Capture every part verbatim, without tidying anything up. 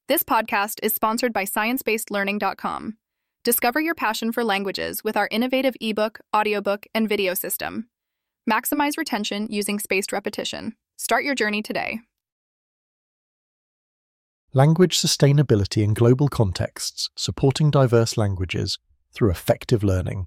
This podcast is sponsored by science based learning dot com. Discover your passion for languages with our innovative ebook, audiobook, and video system. Maximize retention using spaced repetition. Start your journey today. Language sustainability in global contexts, supporting diverse languages through effective learning.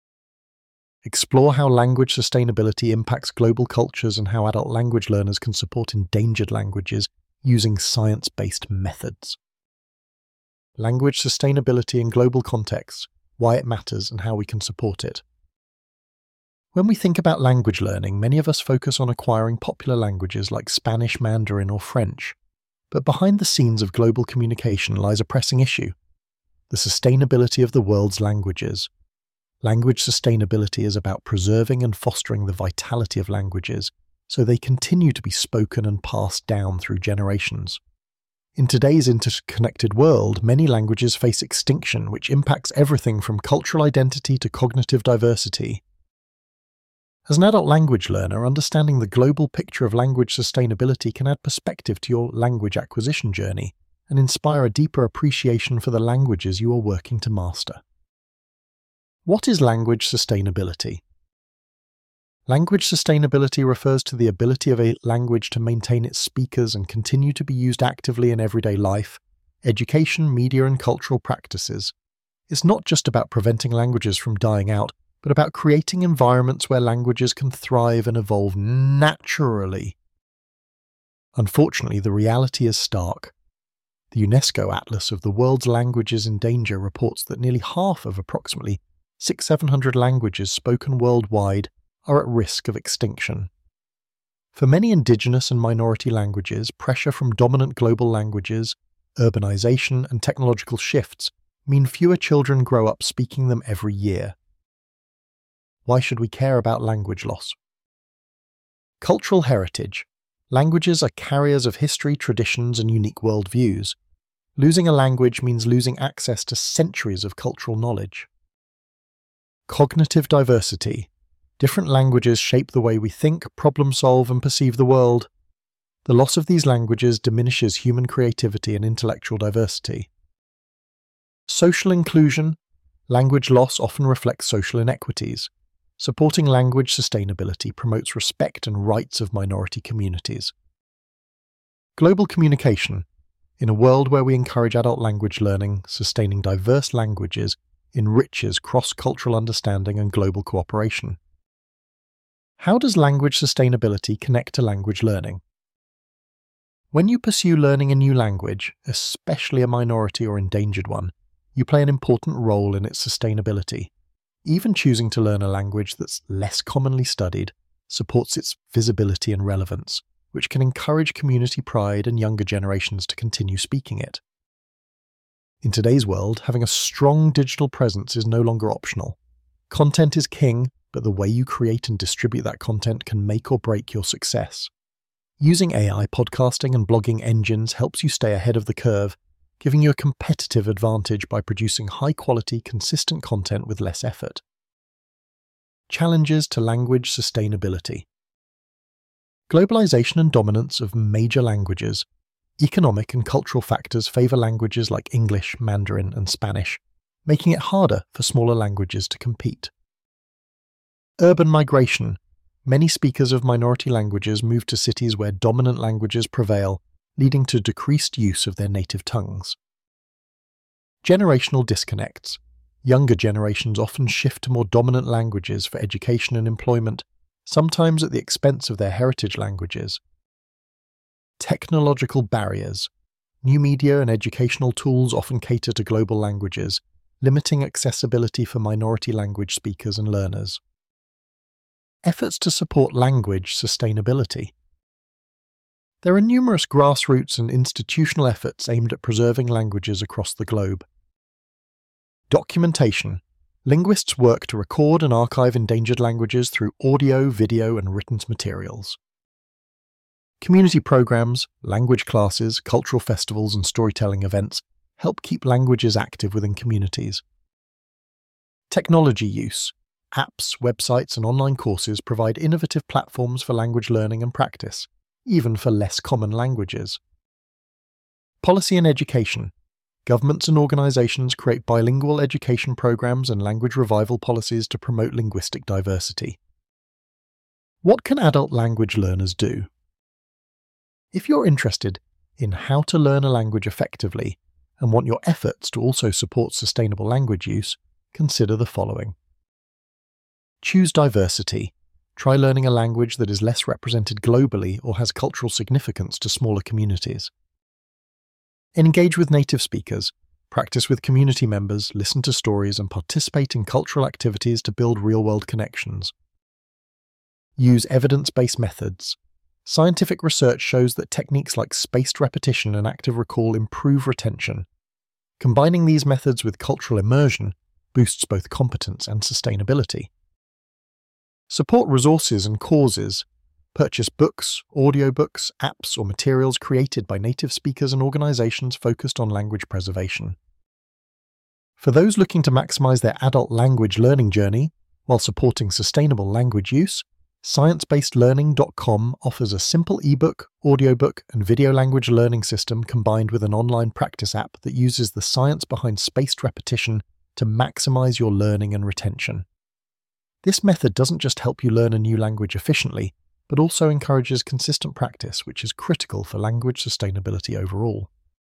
Explore how language sustainability impacts global cultures and how adult language learners can support endangered languages using science-based methods. Language sustainability in global contexts, why it matters and how we can support it. When we think about language learning, many of us focus on acquiring popular languages like Spanish, Mandarin, or French. But behind the scenes of global communication lies a pressing issue: the sustainability of the world's languages. Language sustainability is about preserving and fostering the vitality of languages so they continue to be spoken and passed down through generations. In today's interconnected world, many languages face extinction, which impacts everything from cultural identity to cognitive diversity. As an adult language learner, understanding the global picture of language sustainability can add perspective to your language acquisition journey and inspire a deeper appreciation for the languages you are working to master. What is language sustainability? Language sustainability refers to the ability of a language to maintain its speakers and continue to be used actively in everyday life, education, media, and cultural practices. It's not just about preventing languages from dying out, but about creating environments where languages can thrive and evolve naturally. Unfortunately, the reality is stark. The UNESCO Atlas of the World's Languages in Danger reports that nearly half of approximately six hundred to seven hundred languages spoken worldwide are at risk of extinction. For many indigenous and minority languages, pressure from dominant global languages, urbanization, and technological shifts mean fewer children grow up speaking them every year. Why should we care about language loss? Cultural heritage. Languages are carriers of history, traditions, and unique worldviews. Losing a language means losing access to centuries of cultural knowledge. Cognitive diversity. Different languages shape the way we think, problem solve, and perceive the world. The loss of these languages diminishes human creativity and intellectual diversity. Social inclusion. Language loss often reflects social inequities. Supporting language sustainability promotes respect and rights of minority communities. Global communication. In a world where we encourage adult language learning, sustaining diverse languages enriches cross-cultural understanding and global cooperation. How does language sustainability connect to language learning? When you pursue learning a new language, especially a minority or endangered one, you play an important role in its sustainability. Even choosing to learn a language that's less commonly studied supports its visibility and relevance, which can encourage community pride and younger generations to continue speaking it. In today's world, having a strong digital presence is no longer optional. Content is king, but the way you create and distribute that content can make or break your success. Using A I podcasting and blogging engines helps you stay ahead of the curve, giving you a competitive advantage by producing high-quality, consistent content with less effort. Challenges to language sustainability. Globalization and dominance of major languages. Economic and cultural factors favor languages like English, Mandarin, and Spanish, making it harder for smaller languages to compete. Urban migration. Many speakers of minority languages move to cities where dominant languages prevail, leading to decreased use of their native tongues. Generational disconnects. Younger generations often shift to more dominant languages for education and employment, sometimes at the expense of their heritage languages. Technological barriers. New media and educational tools often cater to global languages, limiting accessibility for minority language speakers and learners. Efforts to support language sustainability. There are numerous grassroots and institutional efforts aimed at preserving languages across the globe. Documentation. Linguists work to record and archive endangered languages through audio, video, and written materials. Community programs, language classes, cultural festivals, and storytelling events help keep languages active within communities. Technology use. Apps, websites, and online courses provide innovative platforms for language learning and practice, even for less common languages. Policy and education. Governments and organisations create bilingual education programmes and language revival policies to promote linguistic diversity. What can adult language learners do? If you're interested in how to learn a language effectively and want your efforts to also support sustainable language use, consider the following. Choose diversity. Try learning a language that is less represented globally or has cultural significance to smaller communities. Engage with native speakers, practice with community members, listen to stories, and participate in cultural activities to build real-world connections. Use evidence-based methods. Scientific research shows that techniques like spaced repetition and active recall improve retention. Combining these methods with cultural immersion boosts both competence and sustainability. Support resources and causes. Purchase books, audiobooks, apps, or materials created by native speakers and organisations focused on language preservation. For those looking to maximise their adult language learning journey while supporting sustainable language use, science based learning dot com offers a simple ebook, audiobook, and video language learning system combined with an online practice app that uses the science behind spaced repetition to maximise your learning and retention. This method doesn't just help you learn a new language efficiently, but also encourages consistent practice, which is critical for language sustainability overall.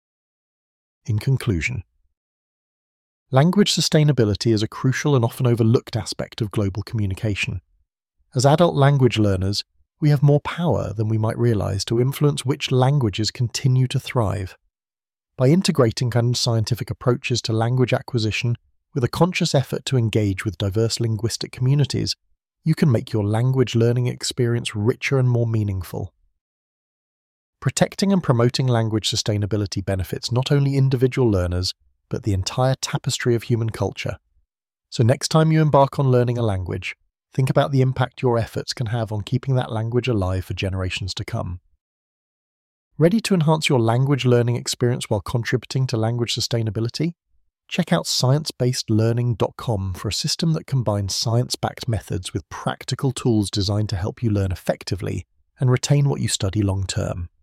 In conclusion, language sustainability is a crucial and often overlooked aspect of global communication. As adult language learners, we have more power than we might realise to influence which languages continue to thrive. By integrating kind of scientific approaches to language acquisition with a conscious effort to engage with diverse linguistic communities, you can make your language learning experience richer and more meaningful. Protecting and promoting language sustainability benefits not only individual learners, but the entire tapestry of human culture. So next time you embark on learning a language, think about the impact your efforts can have on keeping that language alive for generations to come. Ready to enhance your language learning experience while contributing to language sustainability? Check out science based learning dot com for a system that combines science-backed methods with practical tools designed to help you learn effectively and retain what you study long-term.